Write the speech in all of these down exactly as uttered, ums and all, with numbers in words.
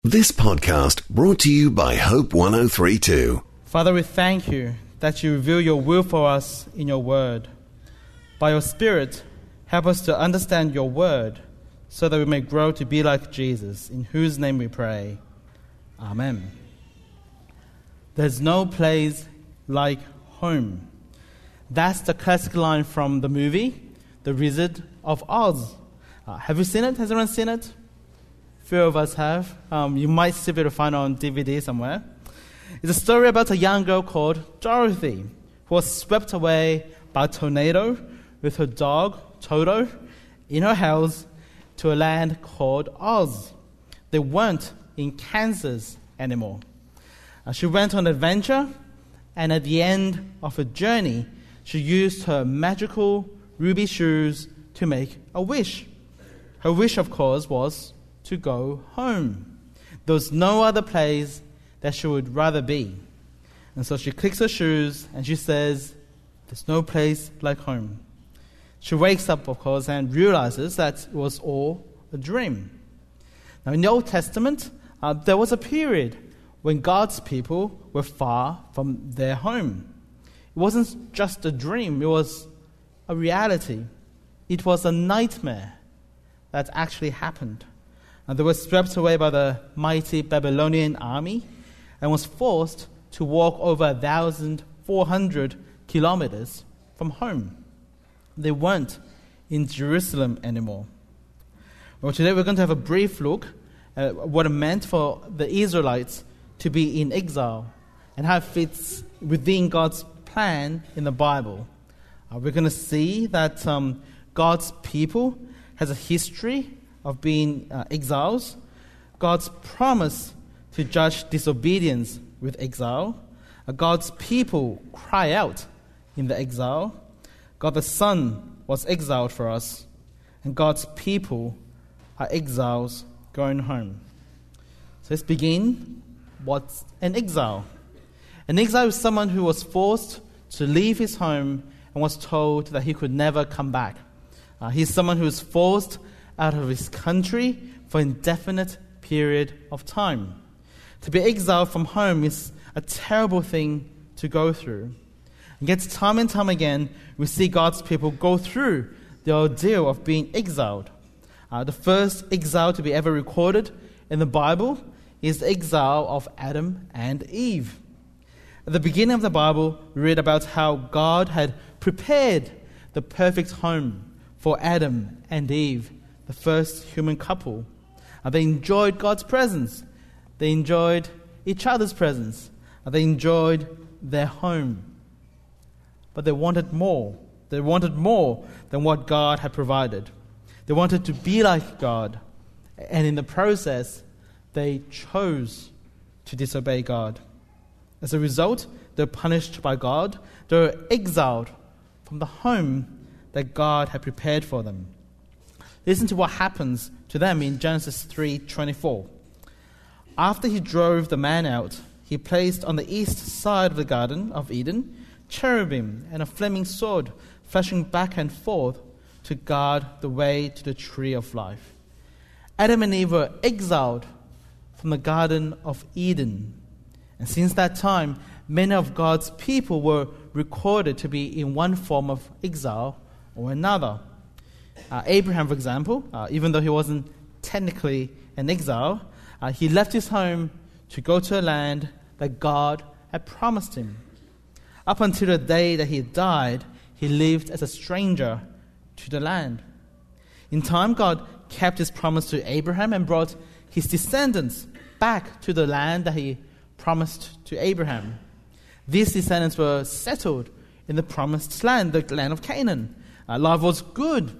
This podcast brought to you by Hope one oh three point two. Father, we thank you that you reveal your will for us in your word. By your Spirit, help us to understand your word so that we may grow to be like Jesus, in whose name we pray. Amen. There's no place like home. That's the classic line from the movie, The Wizard of Oz. Uh, have you seen it? Has anyone seen it? Few of us have. Um, you might still be able to find it on D V D somewhere. It's a story about a young girl called Dorothy who was swept away by a tornado with her dog, Toto, in her house to a land called Oz. They weren't in Kansas anymore. Uh, she went on an adventure, and at the end of her journey, she used her magical ruby shoes to make a wish. Her wish, of course, was to go home. There was no other place that she would rather be. And so she clicks her shoes and she says, there's no place like home. She wakes up, of course, and realizes that it was all a dream. Now, in the Old Testament, uh, there was a period when God's people were far from their home. It wasn't just a dream, it was a reality. It was a nightmare that actually happened. And they were swept away by the mighty Babylonian army and was forced to walk over one thousand four hundred kilometers from home. They weren't in Jerusalem anymore. Well, today we're going to have a brief look at what it meant for the Israelites to be in exile and how it fits within God's plan in the Bible. Uh, we're going to see that um, God's people has a history of being uh, exiles, God's promise to judge disobedience with exile, uh, God's people cry out in the exile, God the Son was exiled for us, and God's people are exiles going home. So let's begin. What's an exile? An exile is someone who was forced to leave his home and was told that he could never come back. Uh, he's someone who is forced out of his country for an indefinite period of time. To be exiled from home is a terrible thing to go through. And yet, time and time again, we see God's people go through the ordeal of being exiled. Uh, the first exile to be ever recorded in the Bible is the exile of Adam and Eve. At the beginning of the Bible, we read about how God had prepared the perfect home for Adam and Eve, the first human couple. Uh, they enjoyed God's presence. They enjoyed each other's presence. Uh, they enjoyed their home. But they wanted more. They wanted more than what God had provided. They wanted to be like God. And in the process, they chose to disobey God. As a result, they were punished by God. They were exiled from the home that God had prepared for them. Listen to what happens to them in Genesis three twenty-four. After he drove the man out, he placed on the east side of the Garden of Eden cherubim and a flaming sword flashing back and forth to guard the way to the tree of life. Adam and Eve were exiled from the Garden of Eden. And since that time, many of God's people were recorded to be in one form of exile or another. Uh, Abraham, for example, uh, even though he wasn't technically an exile, uh, he left his home to go to a land that God had promised him. Up until the day that he died, he lived as a stranger to the land. In time, God kept his promise to Abraham and brought his descendants back to the land that he promised to Abraham. These descendants were settled in the promised land, the land of Canaan. Uh, life was good.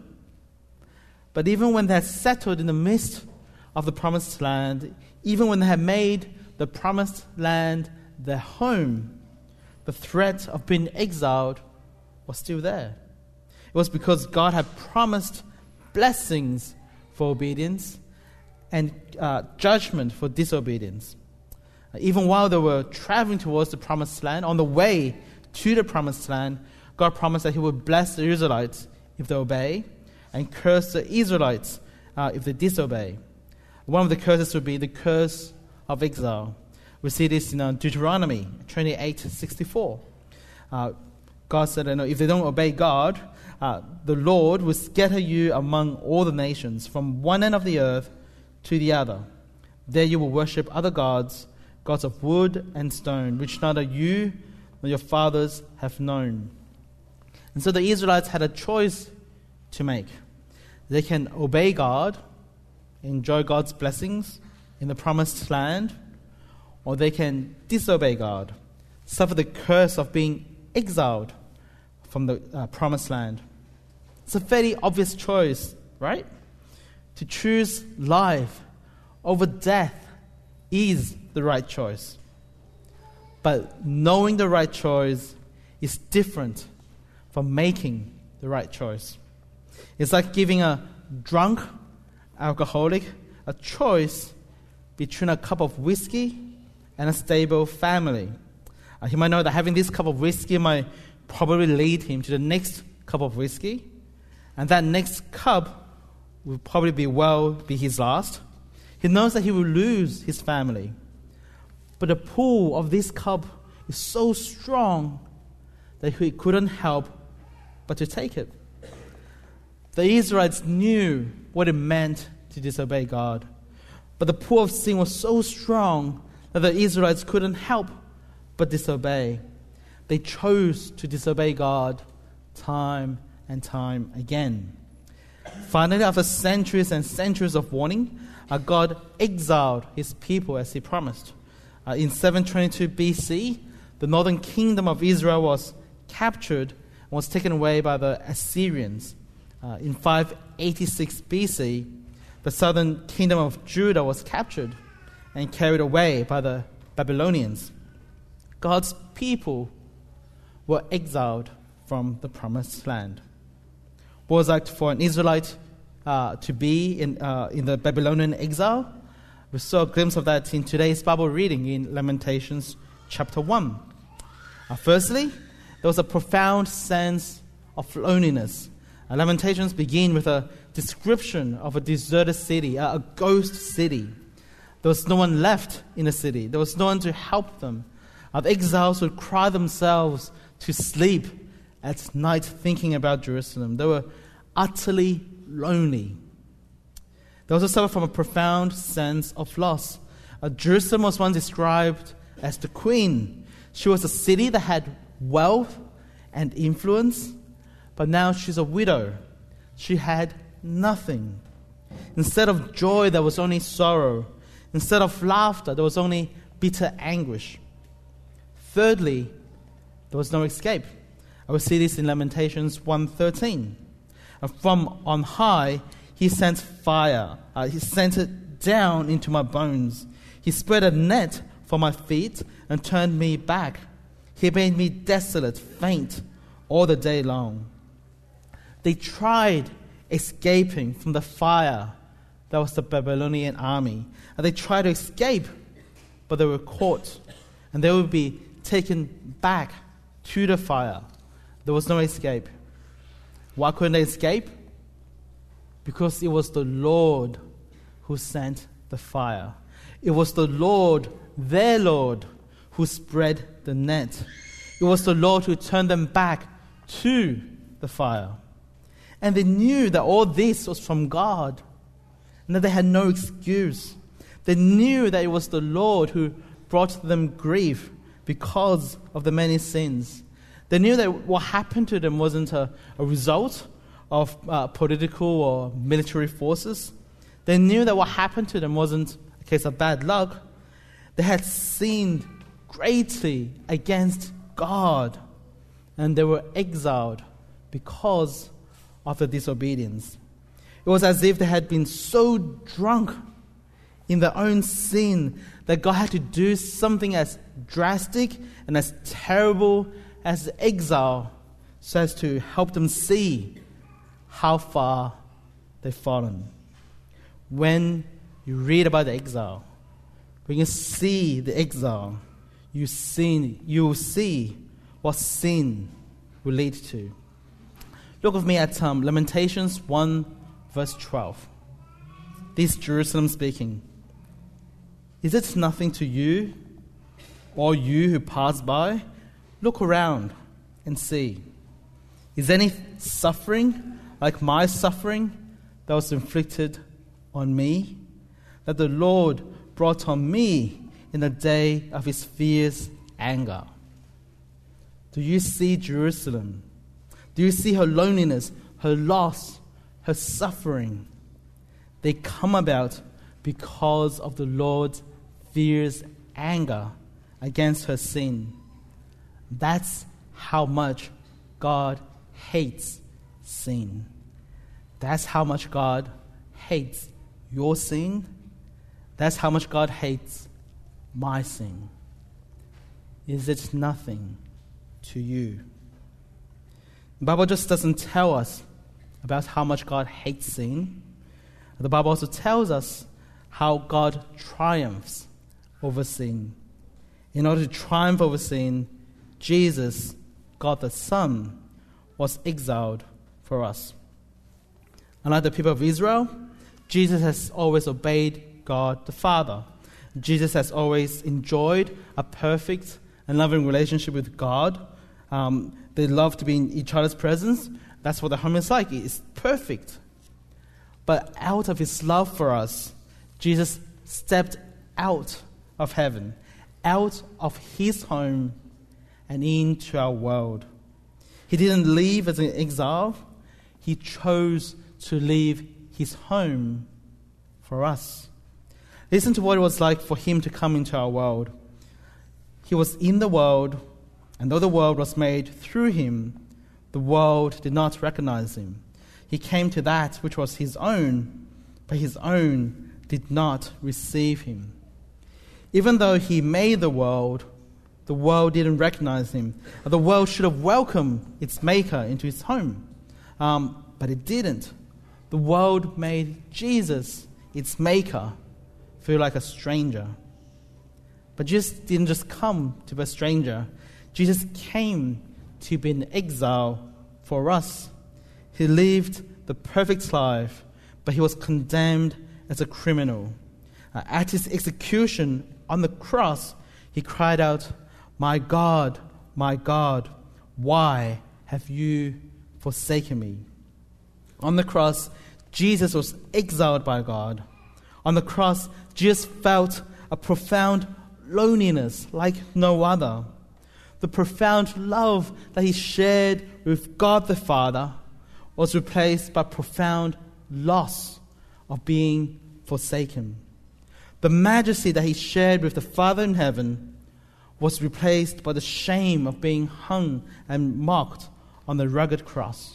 But even when they had settled in the midst of the promised land, even when they had made the promised land their home, the threat of being exiled was still there. It was because God had promised blessings for obedience and uh, judgment for disobedience. Uh, even while they were traveling towards the promised land, on the way to the promised land, God promised that he would bless the Israelites if they obey and curse the Israelites uh, if they disobey. One of the curses would be the curse of exile. We see this in uh, Deuteronomy twenty-eight sixty-four. Uh, God said, you know, if they don't obey God, uh, the Lord will scatter you among all the nations, from one end of the earth to the other. There you will worship other gods, gods of wood and stone, which neither you nor your fathers have known. And so the Israelites had a choice to make. They can obey God, enjoy God's blessings in the promised land, or they can disobey God, suffer the curse of being exiled from the uh, promised land. It's a very obvious choice, right? To choose life over death is the right choice. But knowing the right choice is different from making the right choice. It's like giving a drunk alcoholic a choice between a cup of whiskey and a stable family. Uh, he might know that having this cup of whiskey might probably lead him to the next cup of whiskey, and that next cup will probably be well be his last. He knows that he will lose his family. But the pull of this cup is so strong that he couldn't help but to take it. The Israelites knew what it meant to disobey God. But the pull of sin was so strong that the Israelites couldn't help but disobey. They chose to disobey God time and time again. Finally, after centuries and centuries of warning, uh, God exiled his people as he promised. Uh, in seven twenty-two B C, the northern kingdom of Israel was captured and was taken away by the Assyrians. Uh, in five eighty-six B C, the southern kingdom of Judah was captured and carried away by the Babylonians. God's people were exiled from the promised land. What was it like for an Israelite uh, to be in, uh, in the Babylonian exile? We saw a glimpse of that in today's Bible reading in Lamentations chapter one. Uh, firstly, there was a profound sense of loneliness. Uh, Lamentations begin with a description of a deserted city, a, a ghost city. There was no one left in the city. There was no one to help them. Uh, the exiles would cry themselves to sleep at night thinking about Jerusalem. They were utterly lonely. They also suffered from a profound sense of loss. Uh, Jerusalem was once described as the queen. She was a city that had wealth and influence, but now she's a widow. She had nothing. Instead of joy, there was only sorrow. Instead of laughter, there was only bitter anguish. Thirdly, there was no escape. I will see this in Lamentations one thirteen. From on high, he sent fire. Uh, he sent it down into my bones. He spread a net for my feet and turned me back. He made me desolate, faint, all the day long. They tried escaping from the fire that was the Babylonian army. And they tried to escape, but they were caught. And they would be taken back to the fire. There was no escape. Why couldn't they escape? Because it was the Lord who sent the fire. It was the Lord, their Lord, who spread the net. It was the Lord who turned them back to the fire. And they knew that all this was from God, and that they had no excuse. They knew that it was the Lord who brought them grief because of the many sins. They knew that what happened to them wasn't a, a result of uh, political or military forces. They knew that what happened to them wasn't a case of bad luck. They had sinned greatly against God, and they were exiled because of the disobedience. It was as if they had been so drunk in their own sin that God had to do something as drastic and as terrible as exile so as to help them see how far they've fallen. When you read about the exile, when you see the exile, you see, you will see what sin will lead to. Look with me at um, Lamentations one, verse twelve. this Jerusalem speaking. Is it nothing to you, or you who pass by? Look around and see. Is any suffering like my suffering that was inflicted on me, that the Lord brought on me in the day of his fierce anger? Do you see Jerusalem? Do you see her loneliness, her loss, her suffering? They come about because of the Lord's fierce anger against her sin. That's how much God hates sin. That's how much God hates your sin. That's how much God hates my sin. Is it nothing to you? The Bible just doesn't tell us about how much God hates sin. The Bible also tells us how God triumphs over sin. In order to triumph over sin, Jesus, God the Son, was exiled for us. Unlike the people of Israel, Jesus has always obeyed God the Father. Jesus has always enjoyed a perfect and loving relationship with God. Um, they love to be in each other's presence. That's what the home is like. It's perfect. But out of his love for us, Jesus stepped out of heaven, out of his home, and into our world. He didn't leave as an exile. He chose to leave his home for us. Listen to what it was like for him to come into our world. He was in the world, and though the world was made through him, the world did not recognize him. He came to that which was his own, but his own did not receive him. Even though he made the world, the world didn't recognize him. The world should have welcomed its maker into its home, um, but it didn't. The world made Jesus, its maker, feel like a stranger. But Jesus didn't just come to be a stranger. Jesus came to be an exile for us. He lived the perfect life, but he was condemned as a criminal. Uh, at his execution on the cross, he cried out, "My God, my God, why have you forsaken me?" On the cross, Jesus was exiled by God. On the cross, Jesus felt a profound loneliness like no other. The profound love that he shared with God the Father was replaced by profound loss of being forsaken. The majesty that he shared with the Father in heaven was replaced by the shame of being hung and mocked on the rugged cross.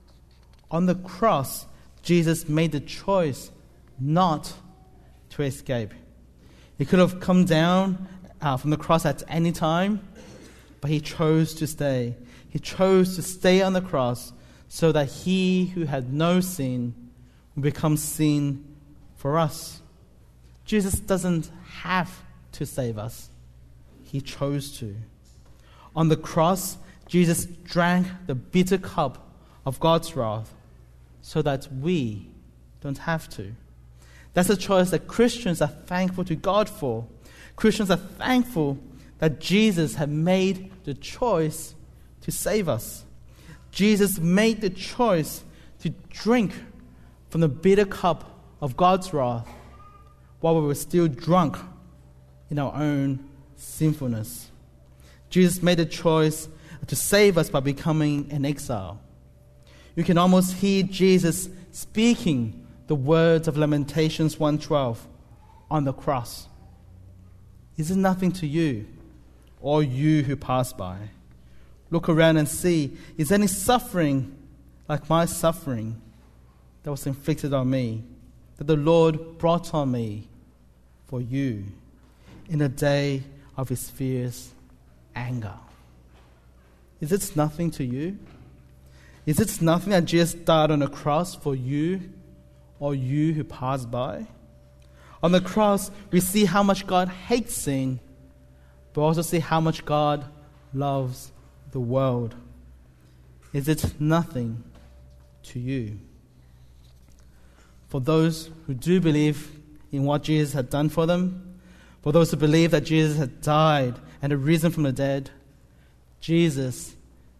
On the cross, Jesus made the choice not to escape. He could have come down uh, from the cross at any time, but he chose to stay. He chose to stay on the cross so that he who had no sin would become sin for us. Jesus doesn't have to save us. He chose to. On the cross, Jesus drank the bitter cup of God's wrath so that we don't have to. That's a choice that Christians are thankful to God for. Christians are thankful that Jesus had made the choice to save us. Jesus made the choice to drink from the bitter cup of God's wrath while we were still drunk in our own sinfulness. Jesus made the choice to save us by becoming an exile. You can almost hear Jesus speaking the words of Lamentations one twelve on the cross. Is it nothing to you, or you who pass by? Look around and see, is any suffering like my suffering that was inflicted on me, that the Lord brought on me for you in the day of his fierce anger? Is it nothing to you? Is it nothing that Jesus died on the cross for you, or you who pass by? On the cross, we see how much God hates sin, but also see how much God loves the world. Is it nothing to you? for those who do believe in what Jesus had done for them, for those who believe that Jesus had died and had risen from the dead, Jesus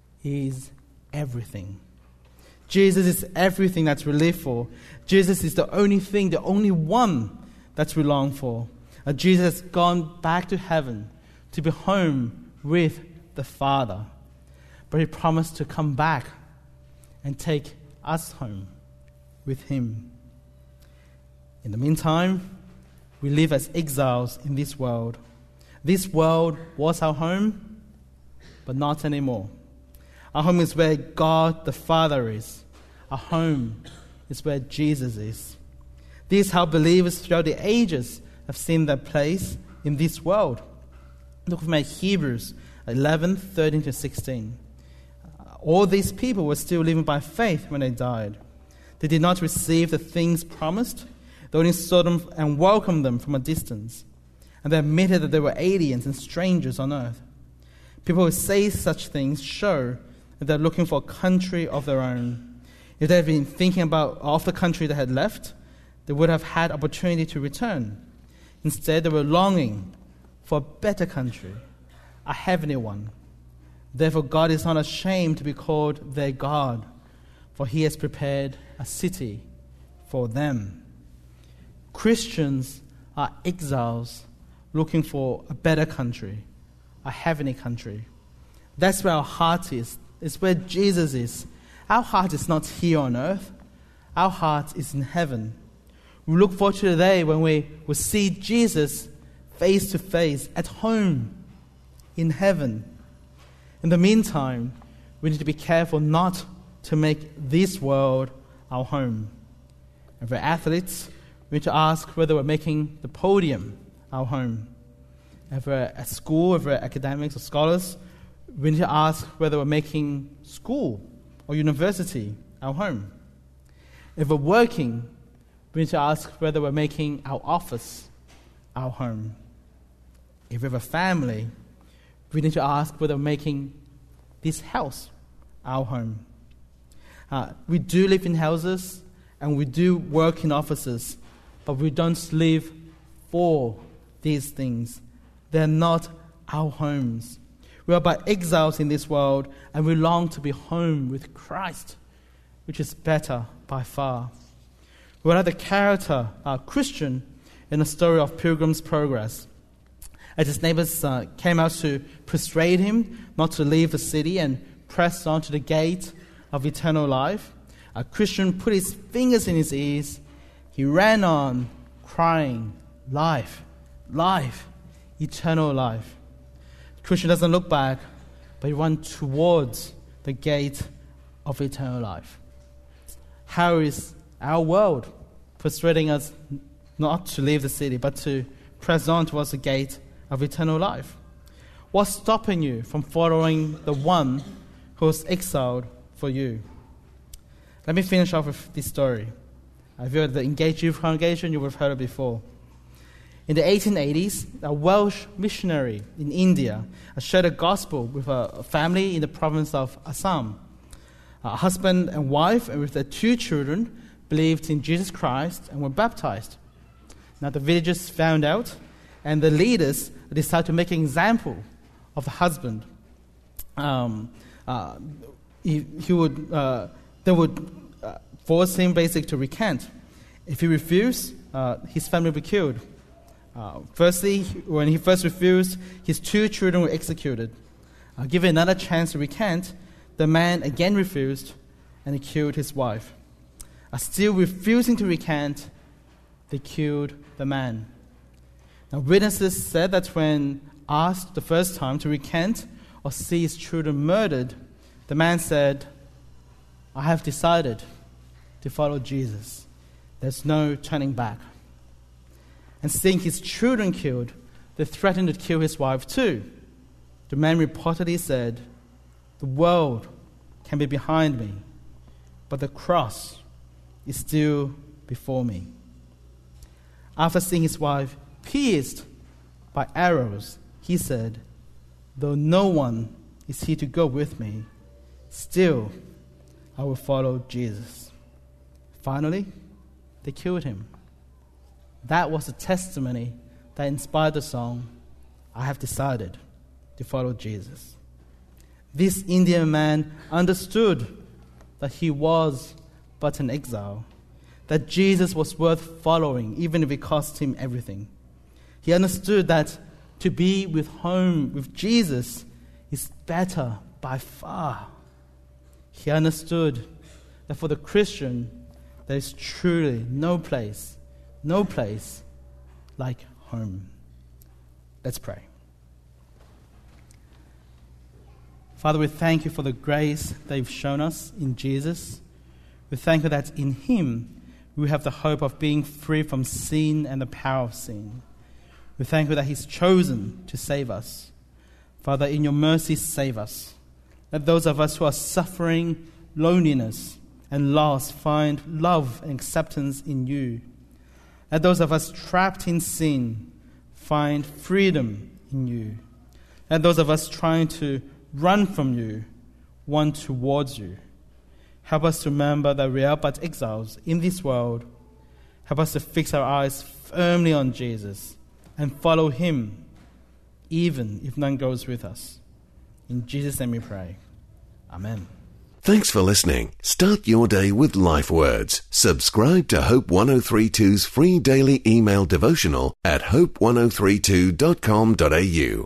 is everything. Jesus is everything that we live for. Jesus is the only thing, the only one that we long for. And Jesus has gone back to heaven to be home with the Father. But he promised to come back and take us home with him. In the meantime, we live as exiles in this world. This world was our home, but not anymore. Our home is where God the Father is. Our home is where Jesus is. This is how believers throughout the ages have seen their place in this world. Look at Hebrews eleven, thirteen to sixteen. All these people were still living by faith when they died. They did not receive the things promised. They only saw them and welcomed them from a distance. And they admitted that they were aliens and strangers on earth. People who say such things show that they're looking for a country of their own. If they had been thinking about of the country they had left, they would have had opportunity to return. Instead, they were longing for a better country, a heavenly one. Therefore, God is not ashamed to be called their God, for he has prepared a city for them. Christians are exiles looking for a better country, a heavenly country. That's where our heart is. It's where Jesus is. Our heart is not here on earth. Our heart is in heaven. We look forward to the day when we will see Jesus face to face at home in heaven. In the meantime, we need to be careful not to make this world our home. If we're athletes, we need to ask whether we're making the podium our home. If we're at school, if we're academics or scholars, we need to ask whether we're making school or university our home. If we're working, we need to ask whether we're making our office our home. If we have a family, we need to ask whether we're making this house our home. Uh, we do live in houses and we do work in offices, but we don't live for these things. They're not our homes. We are but exiles in this world, and we long to be home with Christ, which is better by far. We are the character, uh, Christian, in the story of Pilgrim's Progress. As his neighbors uh, came out to persuade him not to leave the city and press on to the gate of eternal life, a Christian put his fingers in his ears. He ran on, crying, life, life, eternal life. The Christian doesn't look back, but he runs towards the gate of eternal life. How is our world persuading us not to leave the city, but to press on towards the gate of eternal life? What's stopping you from following the one who was exiled for you? Let me finish off with this story. If you're at the Engaged Youth Congregation, you would have heard it before. In the eighteen eighties, a Welsh missionary in India shared the gospel with a family in the province of Assam. A husband and wife, and with their two children, believed in Jesus Christ and were baptized. Now the villagers found out, and the leaders decided to make an example of the husband. Um, uh, he, he would, uh, they would uh, force him basically to recant. If he refused, uh, his family would be killed. Uh, firstly, when he first refused, his two children were executed. Uh, given another chance to recant, the man again refused, and he killed his wife. Uh, still refusing to recant, they killed the man. Now, witnesses said that when asked the first time to recant or see his children murdered, the man said, "I have decided to follow Jesus. There's no turning back." And seeing his children killed, they threatened to kill his wife too. The man reportedly said, "The world can be behind me, but the cross is still before me." After seeing his wife pierced by arrows, he said, "Though no one is here to go with me, still I will follow Jesus." Finally, they killed him. That was the testimony that inspired the song, I Have Decided to Follow Jesus. This Indian man understood that he was but an exile, that Jesus was worth following even if it cost him everything. He understood that to be with home with Jesus is better by far. He understood that for the Christian, there is truly no place, no place like home. Let's pray. Father, we thank you for the grace that you've shown us in Jesus. We thank you that in him we have the hope of being free from sin and the power of sin. We thank you that he's chosen to save us. Father, in your mercy, save us. Let those of us who are suffering loneliness and loss find love and acceptance in you. Let those of us trapped in sin find freedom in you. Let those of us trying to run from you want towards you. Help us to remember that we are but exiles in this world. Help us to fix our eyes firmly on Jesus and follow him, even if none goes with us. In Jesus' name we pray. Amen. Thanks for listening. Start your day with Life Words. Subscribe to Hope one oh three two's free daily email devotional at hope ten thirty-two dot com dot a u.